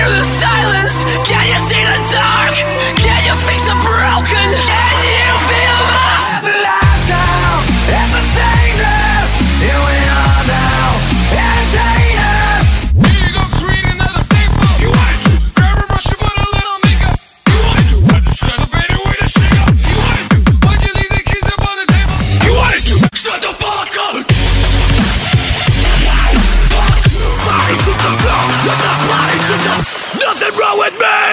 hear the silence? Can you see the dark? Can you fix the broken? Can you feel the lockdown? It's a dangerous. Here we are now. Entertainers. Here you go, create another thing. You wanted to grab a brush and put a little makeup. You wanted to run the elevator with a shaker. You wanted to. Why'd you leave the keys up on the table? You wanted to. Shut the fuck up. Bodies in the floor, with the bodies in the. Nothing wrong with me.